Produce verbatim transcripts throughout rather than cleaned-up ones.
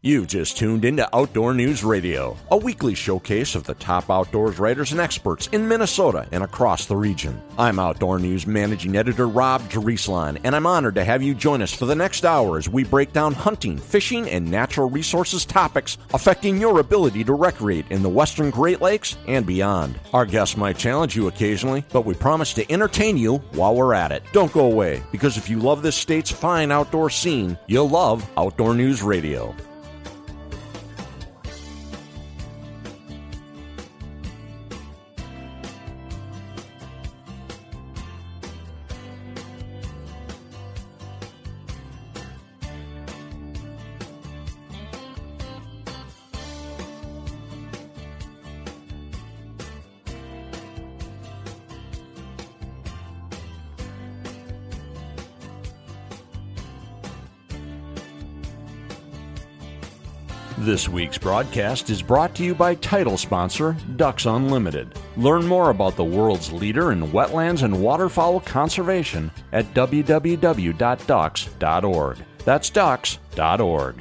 You've just tuned into Outdoor News Radio, a weekly showcase of the top outdoors writers and experts in Minnesota and across the region. I'm Outdoor News Managing Editor Rob Drieslein, and I'm honored to have you join us for the next hour as we break down hunting, fishing, and natural resources topics affecting your ability to recreate in the western Great Lakes and beyond. Our guests might challenge you occasionally, but we promise to entertain you while we're at it. Don't go away, because if you love this state's fine outdoor scene, you'll love Outdoor News Radio. This week's broadcast is brought to you by title sponsor Ducks Unlimited. Learn more about the world's leader in wetlands and waterfowl conservation at w w w dot ducks dot org. That's ducks dot org.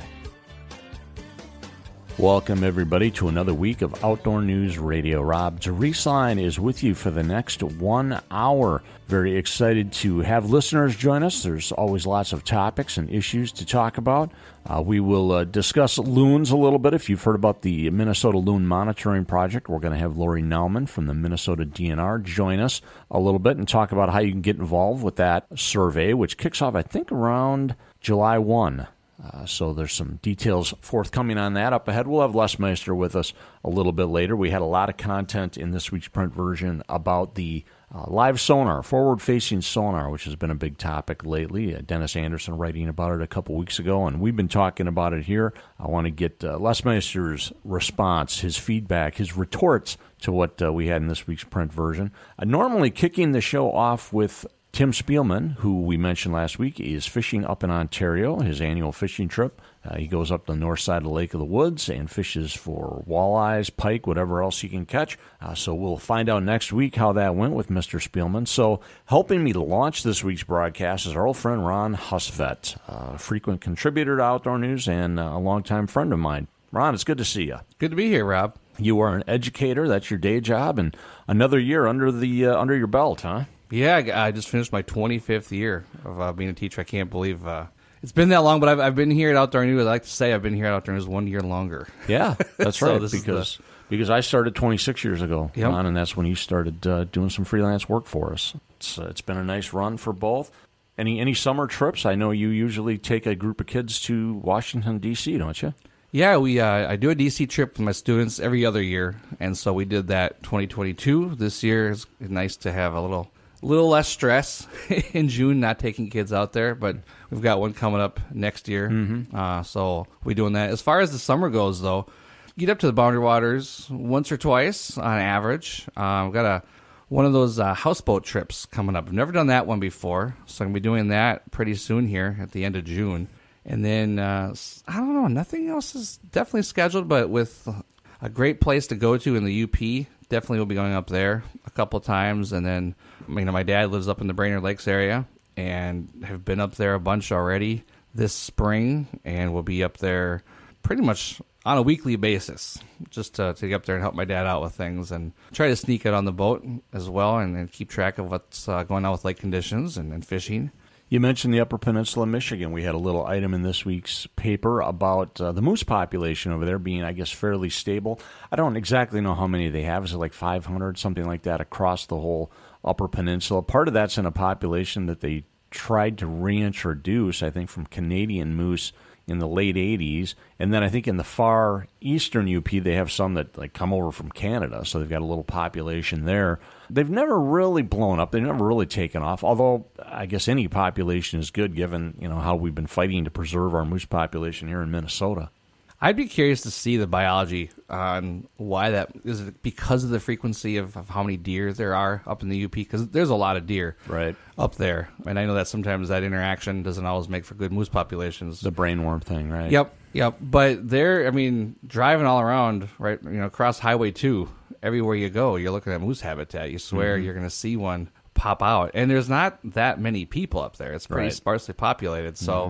Welcome, everybody, to another week of Outdoor News Radio. Rob Drieslein is with you for the next one hour. Very excited to have listeners join us. There's always lots of topics and issues to talk about. Uh, we will uh, discuss loons a little bit. If you've heard about the Minnesota Loon Monitoring Project, we're going to have Lori Nauman from the Minnesota D N R join us a little bit and talk about how you can get involved with that survey, which kicks off, I think, around July first. Uh, so there's some details forthcoming on that up ahead. We'll have Les Meister with us a little bit later. We had a lot of content in this week's print version about the uh, live sonar, forward-facing sonar, which has been a big topic lately. Uh, Dennis Anderson writing about it a couple weeks ago, and we've been talking about it here. I want to get uh, Les Meister's response, his feedback, his retorts to what uh, we had in this week's print version. Uh, normally kicking the show off with Tim Spielman, who we mentioned last week, is fishing up in Ontario, his annual fishing trip. Uh, he goes up the north side of the Lake of the Woods and fishes for walleyes, pike, whatever else he can catch. Uh, so we'll find out next week how that went with Mister Spielman. So helping me to launch this week's broadcast is our old friend Ron Husvet, a frequent contributor to Outdoor News and a longtime friend of mine. Ron, it's good to see you. Good to be here, Rob. You are an educator. That's your day job, and another year under the uh, under your belt, huh? Yeah, I just finished my twenty-fifth year of uh, being a teacher. I can't believe uh, it's been that long, but I've, I've been here at Outdoor News. I like to say I've been here at Outdoor News one year longer. Yeah, that's so right, because the... because I started twenty-six years ago, yep. Ron, and that's when you started uh, doing some freelance work for us. It's uh, it's been a nice run for both. Any any summer trips? I know you usually take a group of kids to Washington, D C, don't you? Yeah, we uh, I do a D C trip with my students every other year, and so we did that twenty twenty-two. This year is nice to have a little... A little less stress in June, not taking kids out there, but we've got one coming up next year. Mm-hmm. Uh, so we're doing that. As far as the summer goes, though, get up to the Boundary Waters once or twice on average. Uh, we've got a one of those uh, houseboat trips coming up. I've never done that one before, so I'm going to be doing that pretty soon here at the end of June. And then, uh, I don't know, nothing else is definitely scheduled, but with a great place to go to in the U P, definitely will be going up there a couple of times. And then, you know, my dad lives up in the Brainerd Lakes area and have been up there a bunch already this spring, and we'll be up there pretty much on a weekly basis just to, to get up there and help my dad out with things and try to sneak it on the boat as well and, and keep track of what's uh, going on with lake conditions and, and fishing. You mentioned the Upper Peninsula of Michigan. We had a little item in this week's paper about uh, the moose population over there being, I guess, fairly stable. I don't exactly know how many they have. Is it like five hundred, something like that, across the whole Upper Peninsula? Part of that's in a population that they tried to reintroduce, I think, from Canadian moose in the late eighties. And then I think in the far eastern U P, they have some that like come over from Canada, so they've got a little population there. They've never really blown up. They've never really taken off, although I guess any population is good given, you know, how we've been fighting to preserve our moose population here in Minnesota. I'd be curious to see the biology on why that is. It because of the frequency of, of how many deer there are up in the U P? Because there's a lot of deer right up there, and I know that sometimes that interaction doesn't always make for good moose populations. The brainworm thing, right? Yep, yep. But they're, I mean, driving all around, right? You know, across Highway two, everywhere you go, you're looking at moose habitat. You swear mm-hmm. you're going to see one pop out, and there's not that many people up there. It's pretty right. sparsely populated, so. Mm-hmm.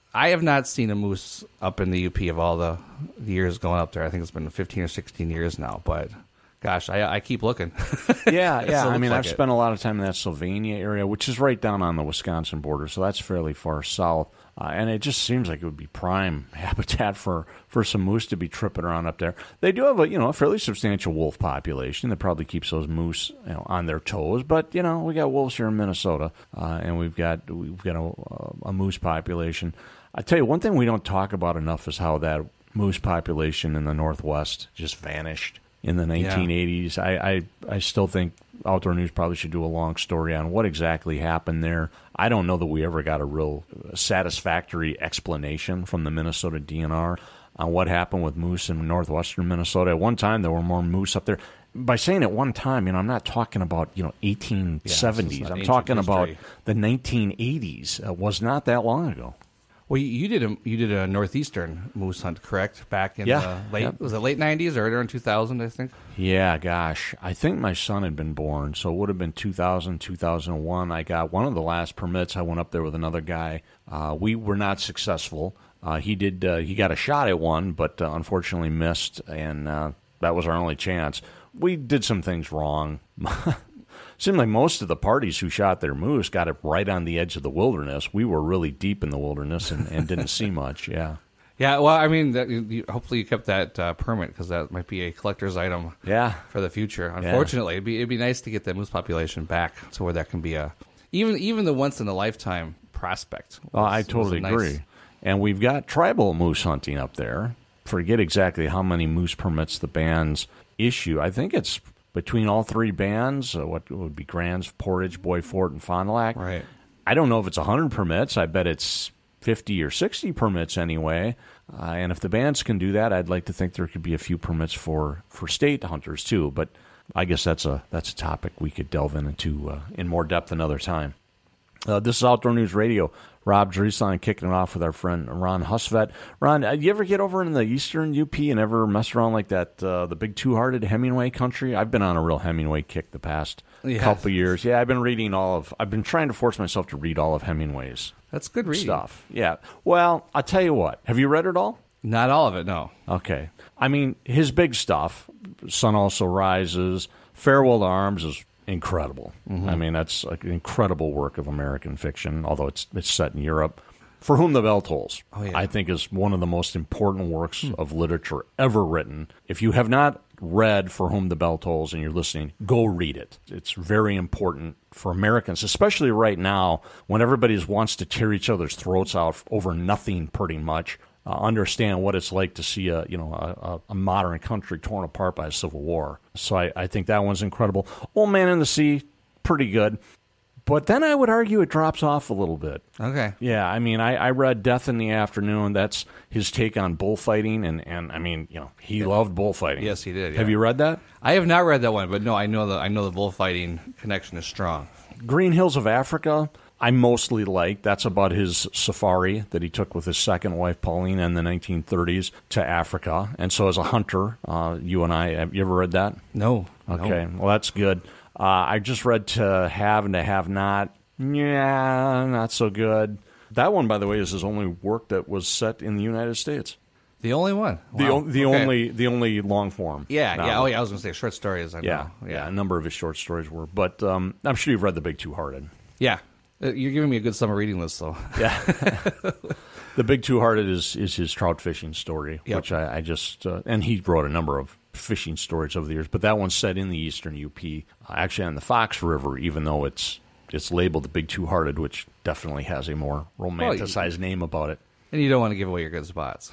I have not seen a moose up in the U P of all the years going up there. I think it's been fifteen or sixteen years now, but gosh, I, I keep looking. Yeah, yeah. I mean, like I've it. spent a lot of time in that Sylvania area, which is right down on the Wisconsin border, so that's fairly far south. Uh, and it just seems like it would be prime habitat for, for some moose to be tripping around up there. They do have a you know a fairly substantial wolf population that probably keeps those moose you know on their toes. But you know we got wolves here in Minnesota, uh, and we've got we've got a, a moose population. I tell you one thing we don't talk about enough is how that moose population in the Northwest just vanished in the nineteen eighties. Yeah. I, I I still think Outdoor News probably should do a long story on what exactly happened there. I don't know that we ever got a real satisfactory explanation from the Minnesota D N R on what happened with moose in northwestern Minnesota. At one time, there were more moose up there. By saying at one time, you know, I'm not talking about, you know, eighteen seventies. Yeah, I'm talking history. About the nineteen eighties. It was not that long ago. Well, you did a you did a northeastern moose hunt, correct? Back in yeah, the late yep. was it late nineties or around two thousand? I think. Yeah, gosh, I think my son had been born, so it would have been two thousand, two thousand one. I got one of the last permits. I went up there with another guy. Uh, we were not successful. Uh, he did. Uh, he got a shot at one, but uh, unfortunately missed, and uh, that was our only chance. We did some things wrong. Seemed like most of the parties who shot their moose got it right on the edge of the wilderness. We were really deep in the wilderness and, and didn't see much, yeah. Yeah, well, I mean, that, you, hopefully you kept that uh, permit because that might be a collector's item yeah. for the future. Unfortunately, yeah. it'd, be, it'd be nice to get the moose population back to where that can be a, even even the once-in-a-lifetime prospect. Was, oh, I totally agree. Nice. And we've got tribal moose hunting up there. Forget exactly how many moose permits the bands issue. I think it's between all three bands, uh, what would be Grands, Portage, Boy Fort, and Fond du Lac. Right. I don't know if it's one hundred permits. I bet it's fifty or sixty permits anyway. Uh, and if the bands can do that, I'd like to think there could be a few permits for, for state hunters too. But I guess that's a that's a topic we could delve into uh, in more depth another time. Uh, this is Outdoor News Radio. Rob Drieslein kicking it off with our friend Ron Husvet. Ron, uh, you ever get over in the eastern U P and ever mess around like that, uh, the big two-hearted Hemingway country? I've been on a real Hemingway kick the past yes. couple of years. Yeah, I've been reading all of, I've been trying to force myself to read all of Hemingway's That's good reading. stuff. Yeah. Well, I'll tell you what. Have you read it all? Not all of it, no. Okay. I mean, his big stuff, Sun Also Rises, Farewell to Arms is incredible. Mm-hmm. I mean, that's like an incredible work of American fiction, although it's it's set in Europe. For Whom the Bell Tolls, oh, yeah. I think is one of the most important works hmm. of literature ever written. If you have not read For Whom the Bell Tolls and you're listening, go read it. It's very important for Americans, especially right now when everybody wants to tear each other's throats out over nothing pretty much. Uh, understand what it's like to see a you know a, a modern country torn apart by a civil war. So I, I think that one's incredible. Old Man in the Sea, pretty good. But then I would argue it drops off a little bit. Okay. Yeah, I mean, I, I read Death in the Afternoon. That's his take on bullfighting, and, and I mean, you know, he yeah. loved bullfighting. Yes, he did. Yeah. Have you read that? I have not read that one, but no, I know the I know the bullfighting connection is strong. Green Hills of Africa, I mostly like. That's about his safari that he took with his second wife, Paulina, in the nineteen thirties to Africa. And so as a hunter, uh, you and I, have you ever read that? No. Okay, no. Well, that's good. Uh, I just read To Have and To Have Not. Yeah, not so good. That one, by the way, is his only work that was set in the United States. The only one? The, wow. o- the okay. only the only long form. Yeah, novel. yeah. Oh, yeah, I was going to say short stories. I yeah, know. Yeah. yeah, a number of his short stories were. But um, I'm sure you've read The Big Two-Hearted. Yeah. You're giving me a good summer reading list, though. Yeah. The Big Two-Hearted is, is his trout fishing story, yep. which I, I just, uh, and he wrote a number of fishing stories over the years, but that one's set in the eastern U P, uh, actually on the Fox River, even though it's it's labeled The Big Two-Hearted, which definitely has a more romanticized well, you, name about it. And you don't want to give away your good spots.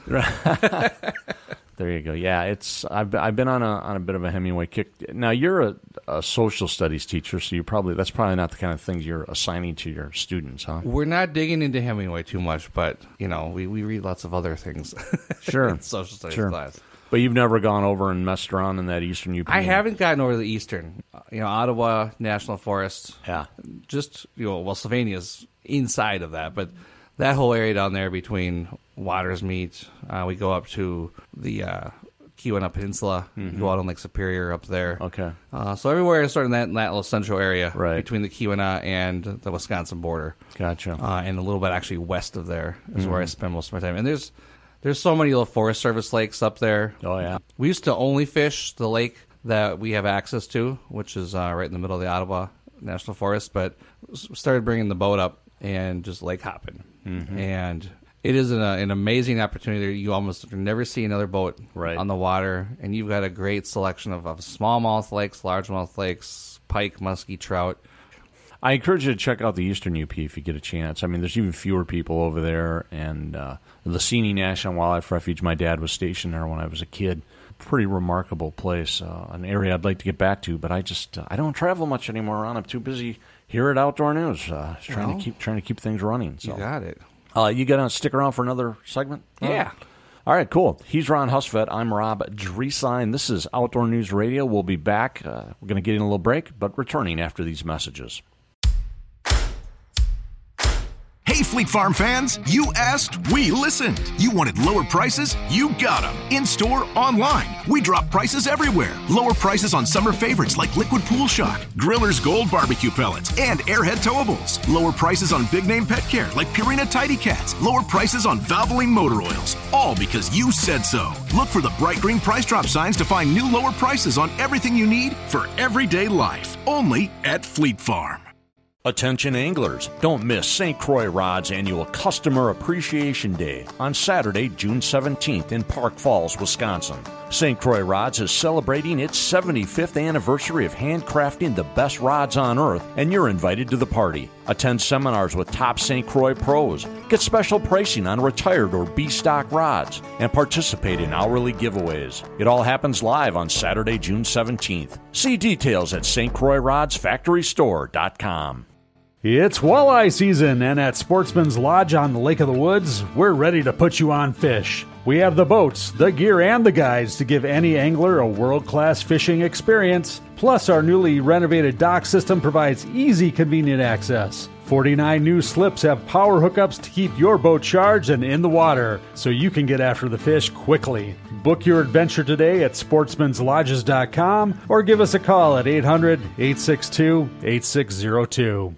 There you go. Yeah, it's I've I've been on a on a bit of a Hemingway kick. Now you're a, a social studies teacher, so you probably that's probably not the kind of things you're assigning to your students, huh? We're not digging into Hemingway too much, but you know we, we read lots of other things. Sure, in social studies sure. class. But you've never gone over and messed around in that eastern U P? I haven't gotten over the eastern. You know, Ottawa National Forest. Yeah. Just you know, well, Sylvania's inside of that, but that whole area down there between Watersmeet, uh, we go up to the uh, Keweenaw Peninsula. Mm-hmm. You go out on Lake Superior up there. Okay. Uh, so everywhere is sort of in that, in that little central area right. between the Keweenaw and the Wisconsin border. Gotcha. Uh, and a little bit actually west of there is mm-hmm. where I spend most of my time. And there's there's so many little Forest Service lakes up there. Oh, yeah. We used to only fish the lake that we have access to, which is uh, right in the middle of the Ottawa National Forest, but started bringing the boat up and just lake hopping. Mm-hmm. And it is an, an amazing opportunity. You almost never see another boat right. on the water, and you've got a great selection of, of smallmouth lakes, largemouth lakes, pike, muskie, trout. I encourage you to check out the Eastern U P if you get a chance. I mean, there's even fewer people over there, and uh, the Seney National Wildlife Refuge, my dad was stationed there when I was a kid. Pretty remarkable place, uh, an area I'd like to get back to, but I just uh, I don't travel much anymore around. I'm too busy here at Outdoor News, uh, trying well, to keep trying to keep things running. So. You got it. Uh, you got to stick around for another segment? Yeah. Uh, all right, cool. He's Ron Husfeld. I'm Rob Drieslein. This is Outdoor News Radio. We'll be back. Uh, we're going to get in a little break, but returning after these messages. Hey, Fleet Farm fans, you asked, we listened. You wanted lower prices? You got them. In-store, online. We drop prices everywhere. Lower prices on summer favorites like Liquid Pool Shock, Griller's Gold Barbecue Pellets, and Airhead Towables. Lower prices on big-name pet care like Purina Tidy Cats. Lower prices on Valvoline Motor Oils. All because you said so. Look for the bright green price drop signs to find new lower prices on everything you need for everyday life. Only at Fleet Farm. Attention anglers, don't miss Saint Croix Rod's annual Customer Appreciation Day on Saturday, June seventeenth in Park Falls, Wisconsin. Saint Croix Rods is celebrating its seventy-fifth anniversary of handcrafting the best rods on earth, and you're invited to the party. Attend seminars with top Saint Croix pros, get special pricing on retired or B-stock rods, and participate in hourly giveaways. It all happens live on Saturday, June seventeenth. See details at S T Croix Rods Factory Store dot com. It's walleye season, and at Sportsman's Lodge on the Lake of the Woods, we're ready to put you on fish. We have the boats, the gear, and the guides to give any angler a world-class fishing experience. Plus, our newly renovated dock system provides easy, convenient access. forty-nine new slips have power hookups to keep your boat charged and in the water, so you can get after the fish quickly. Book your adventure today at sportsmans lodges dot com or give us a call at eight hundred, eight six two, eight six zero two.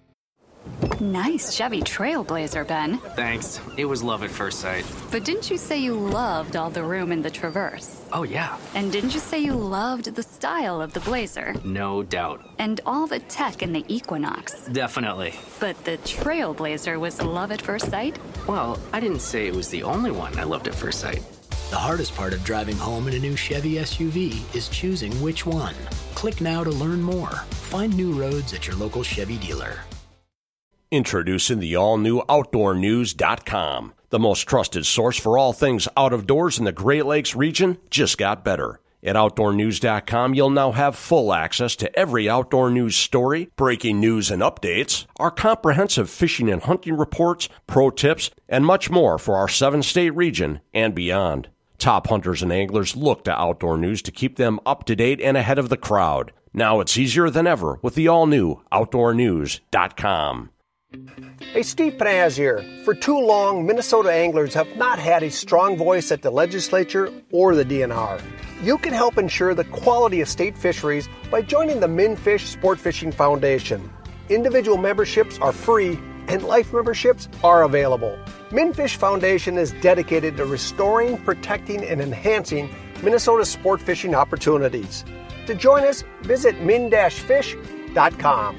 Nice Chevy Trailblazer, Ben. Thanks. It was love at first sight. But didn't you say you loved all the room in the Traverse? Oh, yeah. And didn't you say you loved the style of the Blazer? No doubt. And all the tech in the Equinox? Definitely. But the Trailblazer was love at first sight? Well, I didn't say it was the only one I loved at first sight. The hardest part of driving home in a new Chevy S U V is choosing which one. Click now to learn more. Find new roads at your local Chevy dealer. Introducing the all-new outdoor news dot com. The most trusted source for all things out of doors in the Great Lakes region just got better. At outdoor news dot com, you'll now have full access to every outdoor news story, breaking news and updates, our comprehensive fishing and hunting reports, pro tips, and much more for our seven-state region and beyond. Top hunters and anglers look to Outdoor News to keep them up to date and ahead of the crowd. Now it's easier than ever with the all-new outdoor news dot com. Hey, Steve Paz here. For too long, Minnesota anglers have not had a strong voice at the legislature or the D N R. You can help ensure the quality of state fisheries by joining the MinFish Sport Fishing Foundation. Individual memberships are free and life memberships are available. MinFish Foundation is dedicated to restoring, protecting, and enhancing Minnesota's sport fishing opportunities. To join us, visit min dash fish dot com.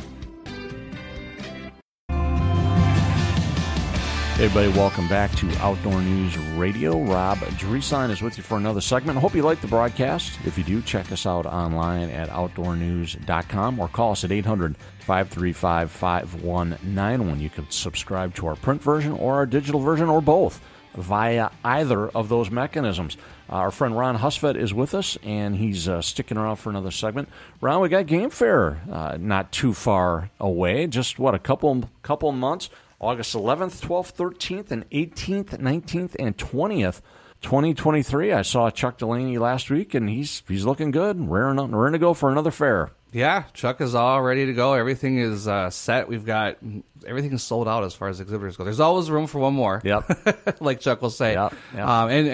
Hey everybody, welcome back to Outdoor News Radio. Rob Drieslein is with you for another segment. I hope you like the broadcast. If you do, check us out online at outdoor news dot com or call us at eight hundred, five three five, five one nine one. You can subscribe to our print version or our digital version or both via either of those mechanisms. Uh, our friend Ron Husfeld is with us, and he's uh, sticking around for another segment. Ron, we got Game Fair uh, not too far away, just, what, a couple couple months? August eleventh, twelfth, thirteenth, and eighteenth, nineteenth, and twentieth, twenty twenty-three. I saw Chuck Delaney last week, and he's he's looking good. Raring, raring to go for another fair. Yeah, Chuck is all ready to go. Everything is uh, set. We've got everything is sold out as far as exhibitors go. There's always room for one more. Yep, like Chuck will say. Yep. Yep. Um, and and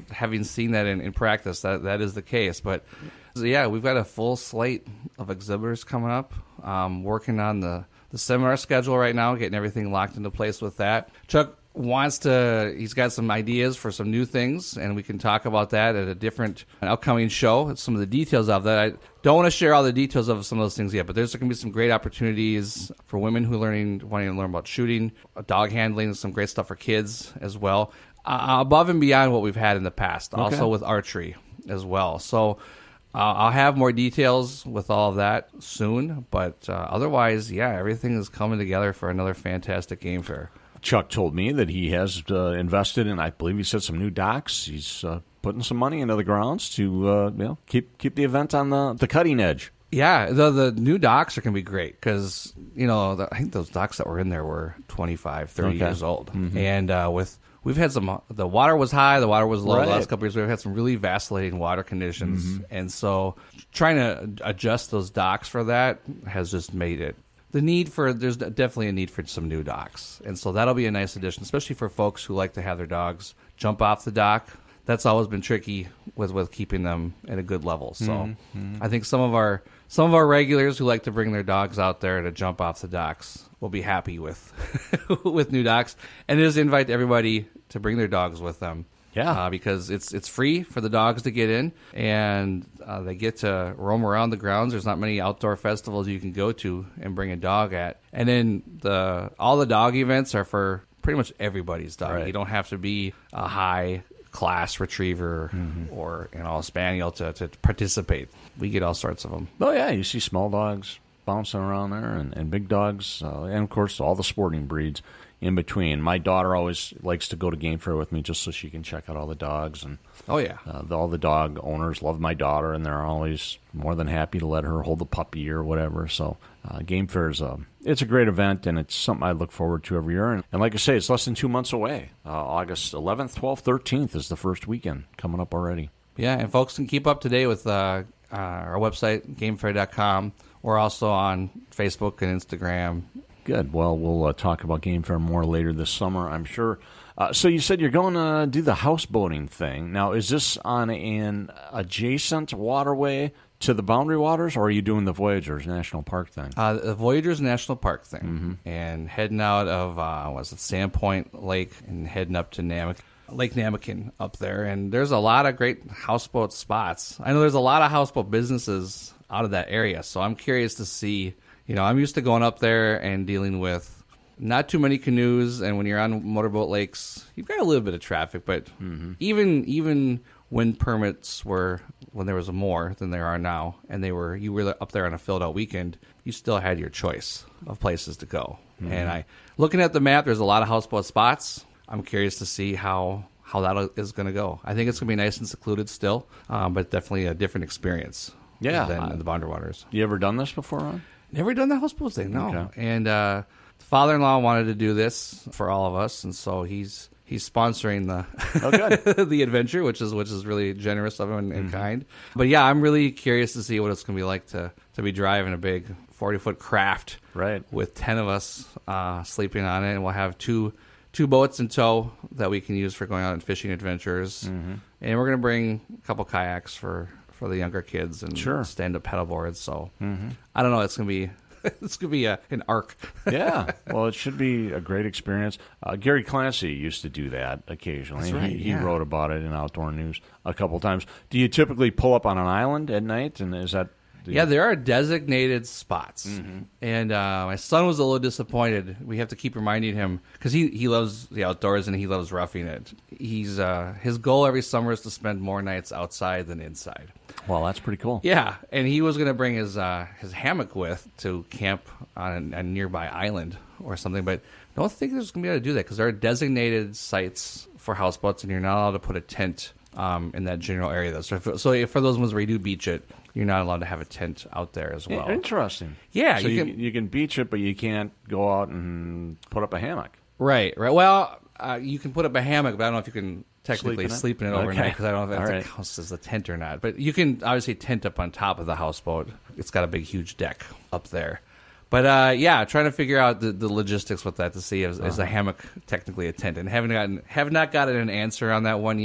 having seen that in, in practice, that that is the case. But so yeah, we've got a full slate of exhibitors coming up. Um, working on the, the seminar schedule right now, getting everything locked into place with that. Chuck wants to, he's got some ideas for some new things, and we can talk about that at a different an upcoming show. Some of the details of that. I don't want to share all the details of some of those things yet, but there's going to be some great opportunities for women who are learning, wanting to learn about shooting, dog handling, some great stuff for kids as well, uh, above and beyond what we've had in the past, Okay. also with archery as well. So uh, I'll have more details with all of that soon, but uh, otherwise, yeah, everything is coming together for another fantastic game fair. Chuck told me that he has uh, invested in, I believe he said, some new docks. He's uh, putting some money into the grounds to uh, you know keep keep the event on the, the cutting edge. Yeah, the the new docks are going to be great because, you know, the, I think those docks that were in there were twenty-five, thirty Okay. years old. Mhm. And uh, with we've had some, the water was high, the water was low Right. the last couple of years. We've had some really vacillating water conditions. Mhm. And so trying to adjust those docks for that has just made it. The need for, there's definitely a need for some new docks. And so that'll be a nice addition, especially for folks who like to have their dogs jump off the dock. That's always been tricky with, with keeping them at a good level. So Mhm, mhm. I think some of our some of our regulars who like to bring their dogs out there to jump off the docks will be happy with with new docks. And just invite everybody to bring their dogs with them. Yeah, uh, because it's it's free for the dogs to get in, and uh, they get to roam around the grounds. There's not many outdoor festivals you can go to and bring a dog at. And then the all the dog events are for pretty much everybody's dog. Right. You don't have to be a high class retriever Mm-hmm. or, you know, a spaniel to, to participate. We get all sorts of them. Oh, yeah, you see small dogs bouncing around there and, and big dogs, uh, and, of course, all the sporting breeds in between. My daughter always likes to go to Game Fair with me just so she can check out all the dogs. And Oh, yeah. uh, the, all the dog owners love my daughter, and they're always more than happy to let her hold the puppy or whatever. So uh, Game Fair is a, it's a great event, and it's something I look forward to every year. And, and like I say, it's less than two months away. Uh, August eleventh, twelfth, thirteenth is the first weekend coming up already. Yeah, and folks can keep up to date with uh, uh, our website, game fair dot com. We're also on Facebook and Instagram. Good. Well, we'll uh, talk about Game Fair more later this summer, I'm sure. Uh, so you said you're going to do the houseboating thing. Now, is this on an adjacent waterway to the Boundary Waters, or are you doing the Voyageurs National Park thing? Uh, the Voyageurs National Park thing. Mm-hmm. And heading out of, uh, was it Sandpoint Lake and heading up to Namak- Lake Namakin up there. And there's a lot of great houseboat spots. I know there's a lot of houseboat businesses out of that area, so I'm curious to see. You know, I'm used to going up there and dealing with not too many canoes, and when you're on motorboat lakes, you've got a little bit of traffic, but Mm-hmm. even even when permits were, when there was more than there are now, and they were, you were up there on a filled out weekend, you still had your choice of places to go. Mhm. And I, looking at the map, there's a lot of houseboat spots. I'm curious to see how, how that is going to go. I think it's going to be nice and secluded still, um, but definitely a different experience Yeah. than the Boundary Waters. You ever done this before, Ron? Never done the houseboat thing, no. Okay. And uh, the father-in-law wanted to do this for all of us, and so he's he's sponsoring the Oh, good. the adventure, which is which is really generous of him and, and kind. But yeah, I'm really curious to see what it's going to be like to to be driving a big forty-foot craft, right, with ten of us uh, sleeping on it, and we'll have two two boats in tow that we can use for going out and fishing adventures, Mm-hmm. and we're going to bring a couple kayaks for. for the younger kids and Sure. stand-up paddle boards. So Mhm. I don't know. It's gonna be it's gonna be a, an arc. Yeah. Well, it should be a great experience. Uh, Gary Clancy used to do that occasionally. That's right, he, yeah. he wrote about it in Outdoor News a couple times. Do you typically pull up on an island at night, and is that? The... Yeah, there are designated spots, Mm-hmm. and uh, my son was a little disappointed. We have to keep reminding him because he, he loves the outdoors and he loves roughing it. He's uh, his goal every summer is to spend more nights outside than inside. Well, that's pretty cool. Yeah, and he was going to bring his uh, his hammock with to camp on a, a nearby island or something, but I don't think there's going to be able to do that because there are designated sites for houseboats, and you're not allowed to put a tent um, in that general area. Though. So, if, so if for those ones where you do beach it, you're not allowed to have a tent out there as well. Interesting. Yeah, so you you can- you can beach it, but you can't go out and put up a hammock. Right, right. Well, uh, you can put up a hammock, but I don't know if you can technically Sleep in it? sleep in it Okay. overnight because I don't know if All that right. counts as a tent or not. But you can obviously tent up on top of the houseboat. It's got a big, huge deck up there. But uh, yeah, trying to figure out the, the logistics with that to see is, is a Uh-huh. hammock technically a tent, and haven't gotten have not gotten an answer on that one yet.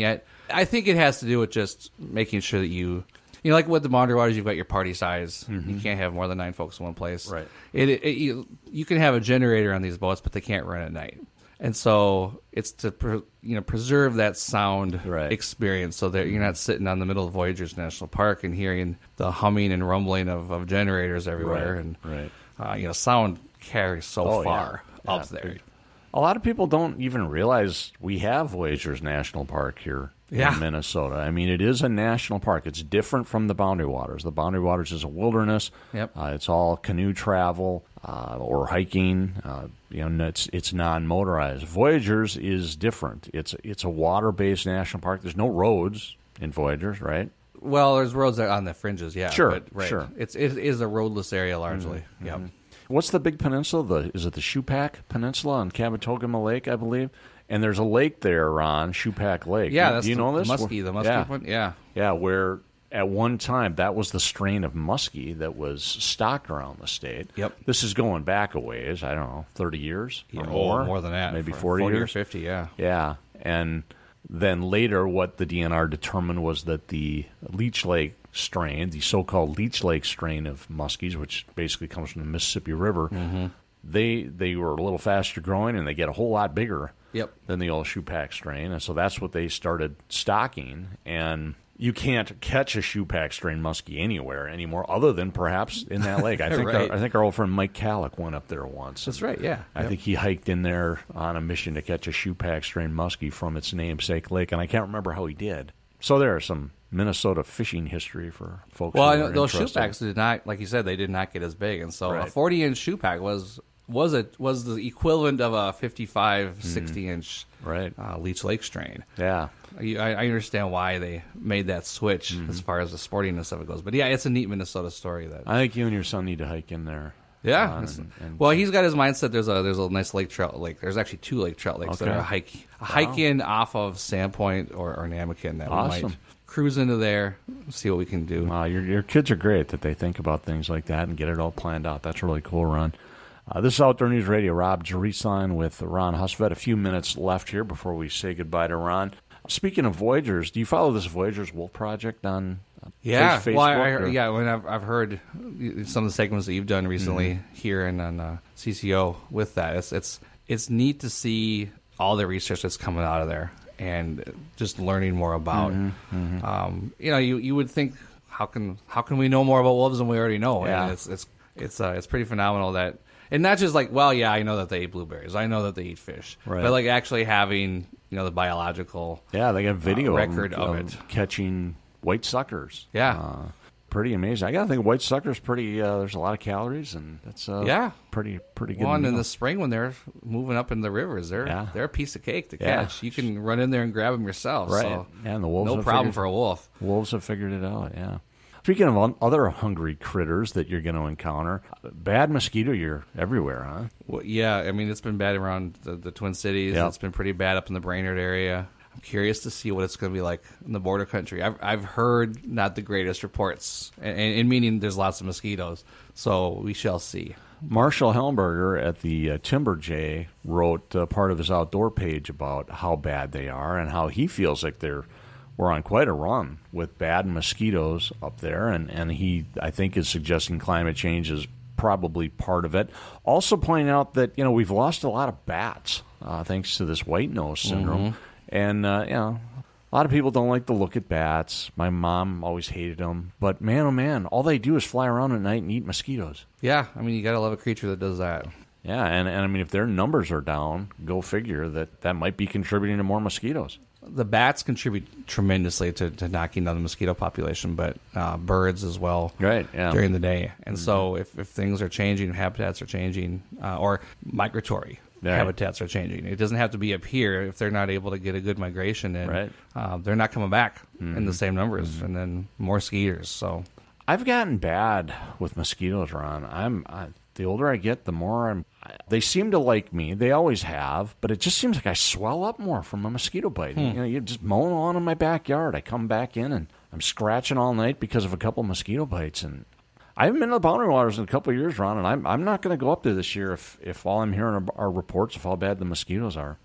I think it has to do with just making sure that you, you know, like with the Boundary Waters, you've got your party size. Mm-hmm. You can't have more than nine folks in one place. Right. It, it, it you, you can have a generator on these boats, but they can't run at night. And so it's to pre, you know preserve that sound right. experience, so that you're not sitting on the middle of Voyageurs National Park and hearing the humming and rumbling of, of generators everywhere. Right. And right. Uh, you know, sound carries so oh, far yeah. up yeah. there. A lot of people don't even realize we have Voyageurs National Park here yeah. in Minnesota. I mean, it is a national park. It's different from the Boundary Waters. The Boundary Waters is a wilderness. Yep. Uh, it's all canoe travel uh, or hiking. Uh, you know, it's it's non-motorized. Voyageurs is different. It's it's a water-based national park. There's no roads in Voyageurs, right? Well, there's roads on the fringes, yeah. Sure, but, right. sure. It's it is a roadless area largely. Mm-hmm. Yep. What's the big peninsula? The is it the Shupak Peninsula on Kabetogama Lake, I believe? And there's a lake there, Ron, Shupak Lake. Yeah, do, that's do you the, know this? The muskie, the muskie yeah. one. Yeah, yeah. Where at one time that was the strain of muskie that was stocked around the state. Yep. This is going back a ways. I don't know, thirty years yeah, or more, oh, more than that, maybe For forty, forty years, or fifty. Yeah, yeah. And then later, what the D N R determined was that the Leech Lake strain, the so-called Leech Lake strain of muskies, which basically comes from the Mississippi River, mm-hmm. they they were a little faster growing and they get a whole lot bigger yep. than the old Shupak strain, and so that's what they started stocking. And you can't catch a Shupak strain muskie anywhere anymore, other than perhaps in that lake. I think right. our, I think our old friend Mike Kallick went up there once. That's right. Yeah, I yep. think he hiked in there on a mission to catch a Shupak strain muskie from its namesake lake, and I can't remember how he did. So there are some Minnesota fishing history for folks. Well, who are those interested. Shupaks did not, like you said, they did not get as big, and so right. a forty inch Shupak was was it was the equivalent of a fifty-five, sixty inch right. uh, Leech Lake strain. Yeah, I, I understand why they made that switch mm-hmm. as far as the sportiness of it goes. But yeah, it's a neat Minnesota story. That I think you and your son need to hike in there. Yeah. Uh, and, and well, he's got his mindset. There's a there's a nice lake trout lake. There's actually two lake trout lakes okay. that are a hike a wow. hike in off of Sandpoint or, or Namakin that awesome. we might cruise into there, see what we can do. Wow, your your kids are great that they think about things like that and get it all planned out. That's really cool, Ron. Uh, this is Outdoor News Radio. Rob Jereson with Ron Husvet. A few minutes left here before we say goodbye to Ron. Speaking of Voyageurs, do you follow this Voyageurs Wolf Project on uh, yeah, Facebook? Well, I, I, yeah, when I've, I've heard some of the segments that you've done recently mm-hmm. here and on uh, C C O with that. It's it's it's neat to see all the research that's coming out of there and just learning more about. Mm-hmm. Mm-hmm. Um, you know, you you would think how can how can we know more about wolves than we already know? Yeah. And it's it's it's uh, it's pretty phenomenal that. And not just like, well, yeah, I know that they eat blueberries. I know that they eat fish. Right. But like actually having, you know, the biological yeah, they got video uh, record of, of, of it. catching white suckers. Yeah. Uh, pretty amazing. I got to think white suckers pretty, uh, there's a lot of calories, and that's uh, yeah. pretty pretty good. Well, and meal. in the spring when they're moving up in the rivers, they're, yeah. they're a piece of cake to yeah. catch. You can run in there and grab them yourself. Right. So yeah, and the wolves no have problem figured, for a wolf. Wolves have figured it out, yeah. Speaking of un- other hungry critters that you're going to encounter, bad mosquito, you're everywhere, huh? Well, yeah, I mean, it's been bad around the, the Twin Cities. Yep. It's been pretty bad up in the Brainerd area. I'm curious to see what it's going to be like in the border country. I've, I've heard not the greatest reports, and, and meaning there's lots of mosquitoes, so we shall see. Marshall Helmberger at the uh, Timber Jay wrote uh, part of his outdoor page about how bad they are and how he feels like they're we're on quite a run with bad mosquitoes up there, and, and he, I think, is suggesting climate change is probably part of it. Also pointing out that, you know, we've lost a lot of bats uh, thanks to this white nose syndrome. Mm-hmm. And, uh, you know, a lot of people don't like to look at bats. My mom always hated them. But, man, oh, man, all they do is fly around at night and eat mosquitoes. Yeah, I mean, you got to love a creature that does that. Yeah, and, and I mean, if their numbers are down, go figure that that might be contributing to more mosquitoes. The bats contribute tremendously to, to knocking down the mosquito population, but uh, birds as well right, yeah. during the day. And mm-hmm. so if, if things are changing, habitats are changing, uh, or migratory right. habitats are changing, it doesn't have to be up here. If they're not able to get a good migration in, right. uh, they're not coming back mm-hmm. in the same numbers, mm-hmm. and then more skeeters. So I've gotten bad with mosquitoes, Ron. I'm I, the older I get, the more I'm. I, they seem to like me. They always have, but it just seems like I swell up more from a mosquito bite. Hmm. You know, you're just mowing on in my backyard. I come back in and I'm scratching all night because of a couple mosquito bites. And I haven't been to the Boundary Waters in a couple of years, Ron, and I'm I'm not going to go up there this year if if all I'm hearing are, are reports of how bad the mosquitoes are.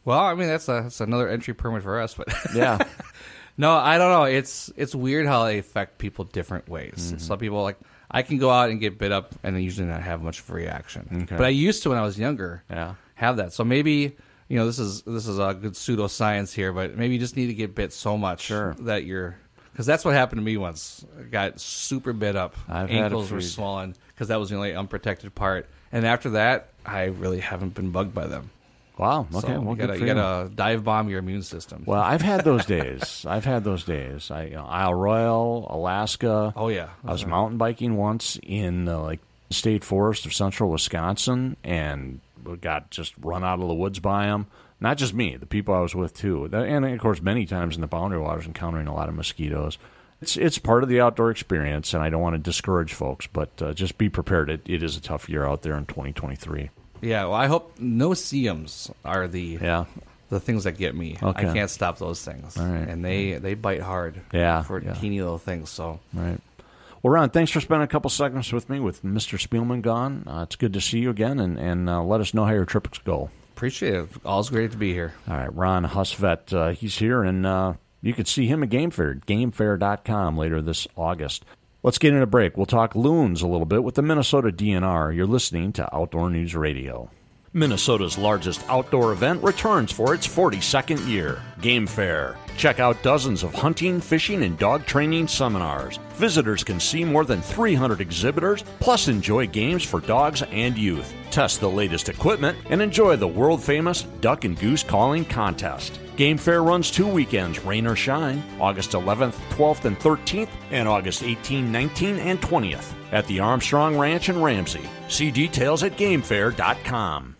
Well, I mean, that's, a, that's another entry permit for us, but yeah. No, I don't know. It's it's weird how they affect people different ways. Mm-hmm. Some people, like, I can go out and get bit up and usually not have much of a reaction. Okay. But I used to when I was younger yeah. have that. So maybe, you know, this is this is a good pseudoscience here, but maybe you just need to get bit so much sure. that you're... Because that's what happened to me once. I got super bit up. I've Ankles had were swollen because that was the only unprotected part. And after that, I really haven't been bugged by them. Wow. Okay. So well, you gotta, you gotta dive bomb your immune system. Well, I've had those days. I've had those days. I, you know, Isle Royale, Alaska. Oh yeah. I was mountain biking once in the like state forest of central Wisconsin, and got just run out of the woods by them. Not just me, the people I was with too, and of course many times in the Boundary Waters encountering a lot of mosquitoes. It's it's part of the outdoor experience, and I don't want to discourage folks, but uh, just be prepared. It, it is a tough year out there in twenty twenty-three. Yeah, well, I hope no-see-ums are the yeah. the things that get me. Okay. I can't stop those things. All right. And they, they bite hard yeah, for yeah. teeny little things. So. Right. Well, Ron, thanks for spending a couple seconds with me with Mister Spielman gone. Uh, it's good to see you again, and, and uh, let us know how your trips go. Appreciate it. All's great to be here. All right, Ron Husvet, uh, he's here, and uh, you can see him at Game Fair, game fair dot com later this August. Let's get in a break. We'll talk loons a little bit with the Minnesota D N R. You're listening to Outdoor News Radio. Minnesota's largest outdoor event returns for its forty-second year, Game Fair. Check out dozens of hunting, fishing, and dog training seminars. Visitors can see more than three hundred exhibitors, plus enjoy games for dogs and youth. Test the latest equipment and enjoy the world-famous duck and goose calling contest. Game Fair runs two weekends, rain or shine, August eleventh, twelfth, and thirteenth, and August eighteenth, nineteenth, and twentieth at the Armstrong Ranch in Ramsey. See details at game fair dot com.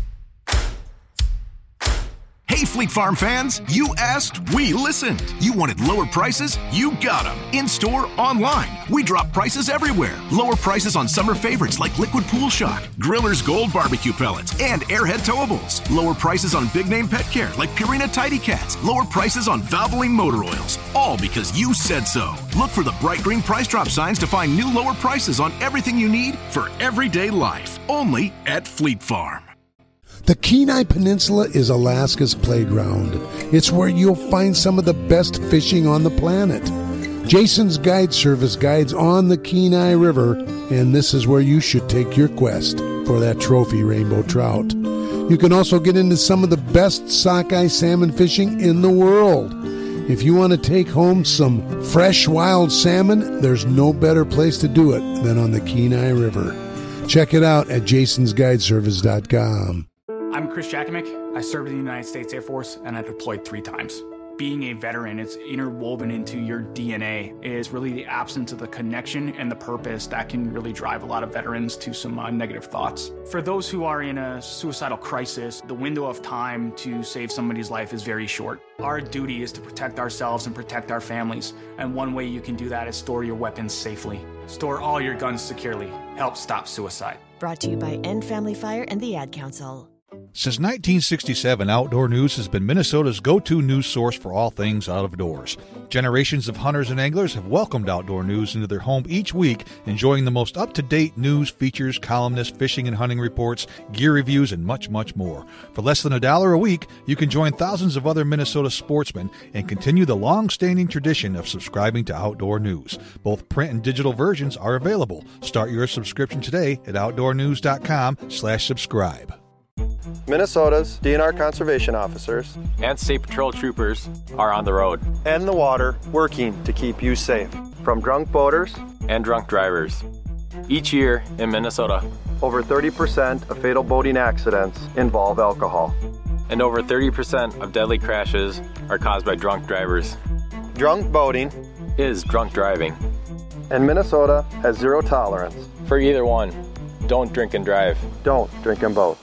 Hey, Fleet Farm fans, you asked, we listened. You wanted lower prices? You got them. In-store, online. We drop prices everywhere. Lower prices on summer favorites like Liquid Pool Shock, Griller's Gold Barbecue Pellets, and Airhead Towables. Lower prices on big-name pet care like Purina Tidy Cats. Lower prices on Valvoline Motor Oils. All because you said so. Look for the bright green price drop signs to find new lower prices on everything you need for everyday life. Only at Fleet Farm. The Kenai Peninsula is Alaska's playground. It's where you'll find some of the best fishing on the planet. Jason's Guide Service guides on the Kenai River, and this is where you should take your quest for that trophy rainbow trout. You can also get into some of the best sockeye salmon fishing in the world. If you want to take home some fresh wild salmon, there's no better place to do it than on the Kenai River. Check it out at jasons guide service dot com. I'm Chris Jakimick. I served in the United States Air Force and I deployed three times. Being a veteran, it's interwoven into your D N A. It is really the absence of the connection and the purpose that can really drive a lot of veterans to some uh, negative thoughts. For those who are in a suicidal crisis, the window of time to save somebody's life is very short. Our duty is to protect ourselves and protect our families. And one way you can do that is store your weapons safely. Store all your guns securely. Help stop suicide. Brought to you by End Family Fire and the Ad Council. Since nineteen sixty-seven, Outdoor News has been Minnesota's go-to news source for all things out of doors. Generations of hunters and anglers have welcomed Outdoor News into their home each week, enjoying the most up-to-date news, features, columnists, fishing and hunting reports, gear reviews, and much, much more. For less than a dollar a week, you can join thousands of other Minnesota sportsmen and continue the long-standing tradition of subscribing to Outdoor News. Both print and digital versions are available. Start your subscription today at outdoor news dot com slash subscribe. Minnesota's D N R conservation officers and state patrol troopers are on the road and the water working to keep you safe from drunk boaters and drunk drivers. Each year in Minnesota, over thirty percent of fatal boating accidents involve alcohol. And over thirty percent of deadly crashes are caused by drunk drivers. Drunk boating is drunk driving. And Minnesota has zero tolerance for either one. Don't drink and drive. Don't drink and boat.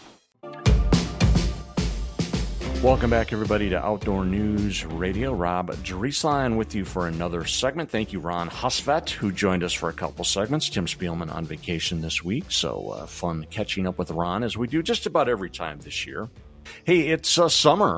Welcome back, everybody, to Outdoor News Radio. Rob Drieslein with you for another segment. Thank you, Ron Husvet, who joined us for a couple segments. Tim Spielman on vacation this week, so uh, fun catching up with Ron, as we do just about every time this year. Hey, it's uh, summer.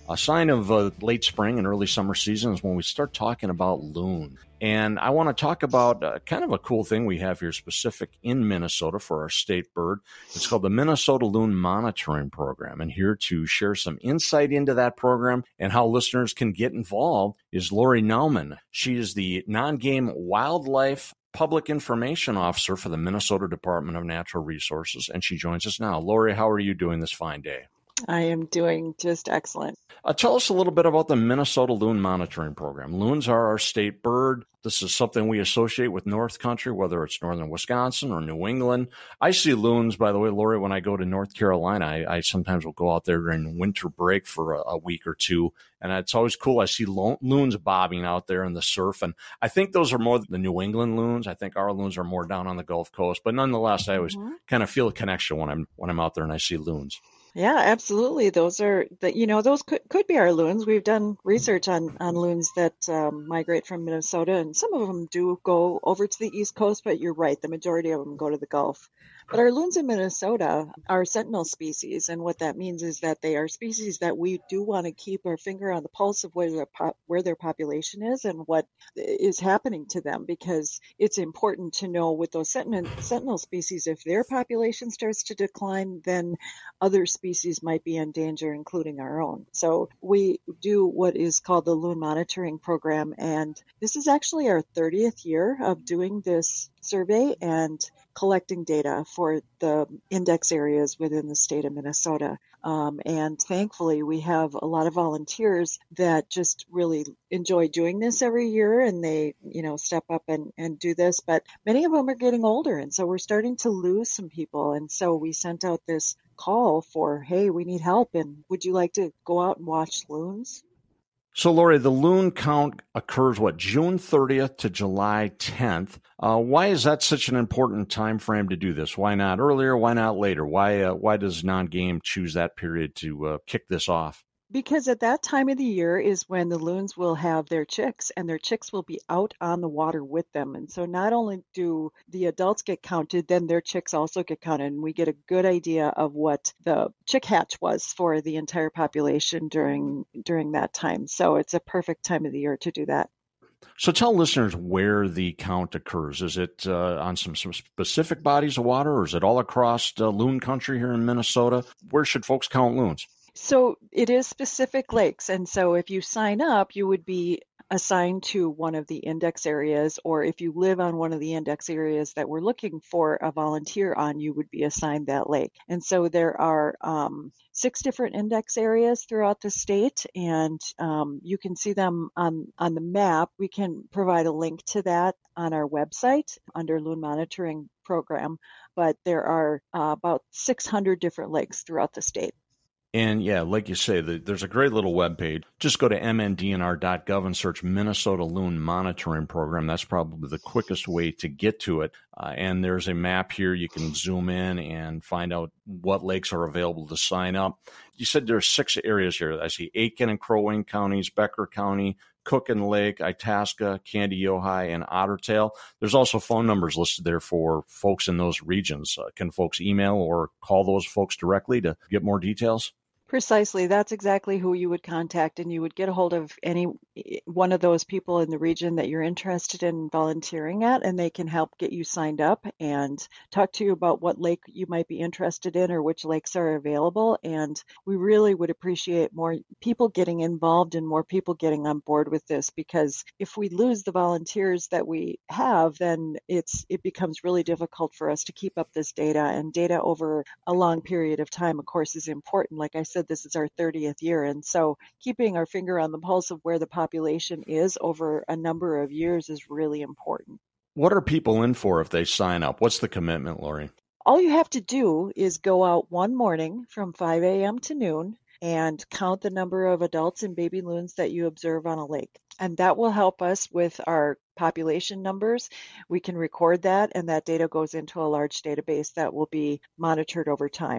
A sign of uh, late spring and early summer season is when we start talking about loon. And I want to talk about uh, kind of a cool thing we have here specific in Minnesota for our state bird. It's called the Minnesota Loon Monitoring Program. And here to share some insight into that program and how listeners can get involved is Lori Nauman. She is the non-game wildlife public information officer for the Minnesota Department of Natural Resources. And she joins us now. Lori, how are you doing this fine day? I am doing just excellent. Uh, tell us a little bit about the Minnesota Loon Monitoring Program. Loons are our state bird. This is something we associate with North Country, whether it's northern Wisconsin or New England. I see loons, by the way, Lori, when I go to North Carolina. I, I sometimes will go out there during winter break for a, a week or two, and it's always cool. I see lo- loons bobbing out there in the surf, and I think those are more the New England loons. I think our loons are more down on the Gulf Coast, but nonetheless, I always mm-hmm. kind of feel a connection when I'm when I'm out there and I see loons. Yeah, absolutely. Those are the, you know, those could, could be our loons. We've done research on, on loons that um, migrate from Minnesota, and some of them do go over to the East Coast, but you're right, the majority of them go to the Gulf. But our loons in Minnesota are sentinel species, and what that means is that they are species that we do want to keep our finger on the pulse of where their, po- where their population is and what is happening to them, because it's important to know with those sentinel, sentinel species, if their population starts to decline, then other species might be in danger, including our own. So we do what is called the Loon Monitoring Program, and this is actually our thirtieth year of doing this survey and collecting data for the index areas within the state of Minnesota. Um, and thankfully, we have a lot of volunteers that just really enjoy doing this every year, and they, you know, step up and, and do this. But many of them are getting older, and so we're starting to lose some people. And so we sent out this call for, hey, we need help, and would you like to go out and watch loons? So, Lori, the loon count occurs, what, June thirtieth to July tenth. Uh, why is that such an important time frame to do this? Why not earlier? Why not later? Why uh, why does non-game choose that period to uh, kick this off? Because at that time of the year is when the loons will have their chicks, and their chicks will be out on the water with them. And so not only do the adults get counted, then their chicks also get counted, and we get a good idea of what the chick hatch was for the entire population during during that time. So it's a perfect time of the year to do that. So tell listeners where the count occurs. Is it uh, on some, some specific bodies of water, or is it all across uh, loon country here in Minnesota? Where should folks count loons? So it is specific lakes. And so if you sign up, you would be assigned to one of the index areas, or if you live on one of the index areas that we're looking for a volunteer on, you would be assigned that lake. And so there are um, six different index areas throughout the state, and um, you can see them on, on the map. We can provide a link to that on our website under Loon Monitoring Program, but there are uh, about six hundred different lakes throughout the state. And yeah, like you say, the, there's a great little webpage. Just go to m n d n r dot gov and search Minnesota Loon Monitoring Program. That's probably the quickest way to get to it. Uh, and there's a map here. You can zoom in and find out what lakes are available to sign up. You said there's six areas here. I see Aitkin and Crow Wing counties, Becker County, Cook and Lake, Itasca, Candy, Ojai, and Ottertail. There's also phone numbers listed there for folks in those regions. Uh, can folks email or call those folks directly to get more details? Precisely. That's exactly who you would contact, and you would get a hold of any one of those people in the region that you're interested in volunteering at, and they can help get you signed up and talk to you about what lake you might be interested in or which lakes are available. And we really would appreciate more people getting involved and more people getting on board with this, because if we lose the volunteers that we have, then it's it becomes really difficult for us to keep up this data, and data over a long period of time, of course, is important. Like I said, this is our thirtieth year, and so keeping our finger on the pulse of where the population is over a number of years is really important. What are people in for if they sign up? What's the commitment, Lori? All you have to do is go out one morning from five a.m. to noon and count the number of adults and baby loons that you observe on a lake. And that will help us with our population numbers. We can record that, and that data goes into a large database that will be monitored over time.